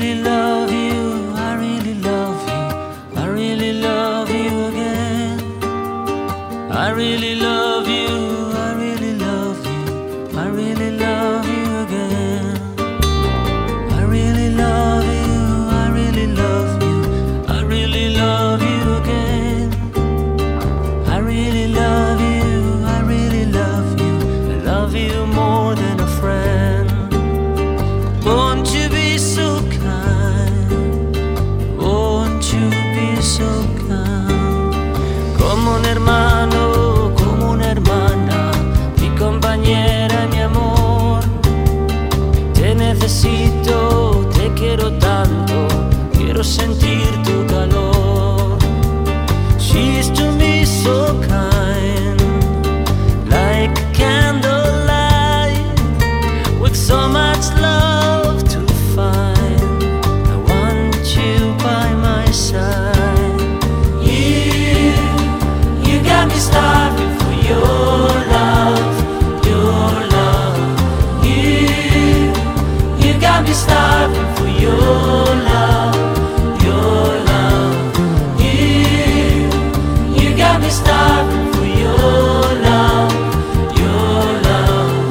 really love you, I really love you, I really love you again. I really love you, I really love you, I really love you again. I really love you, I really love you, I really love you again. I really love you, I really love you, I love you more than a friend. Won't you be so kind? Won't you be so kind? Como un hermano, como una hermana, mi compañera y mi amor. Te necesito, te quiero tanto, quiero sentir tu calor. She's to me so kind, like a candlelight, with so much love to find. I want you by my side. You got me starving for your love, your love. You got me starving for your love, your love. You got me starving for your love, your love.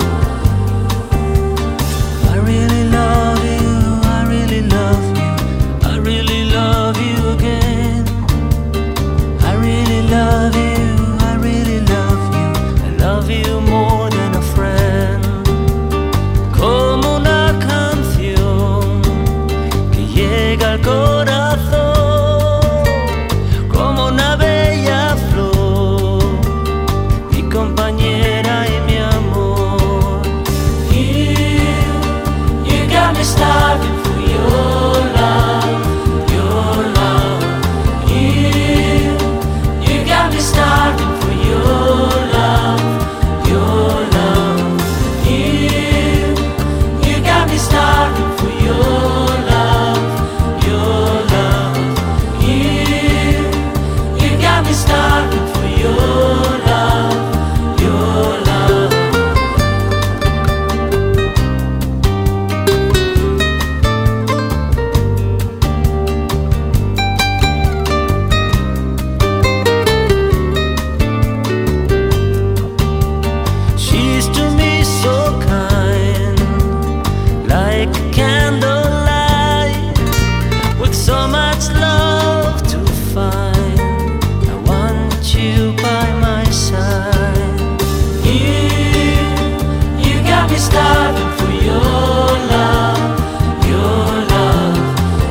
I really love you, I really love you, I really love you again. I really love you, I really love you, I love you more than a friend. Como una canción que llega al corazón, como una bella flor, mi compañera y mi amor. You got me starving for your love, your love. You got me starving for your love, your love. You got me starving for your love, your love. You got me starving for your love, your love. She's to me so kind, like a candlelight, with so much love to find. I want you by my side. You got me starving for your love, your love.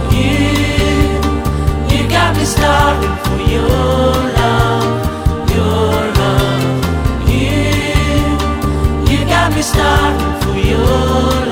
You got me starving for your love, your love. You got me starving for your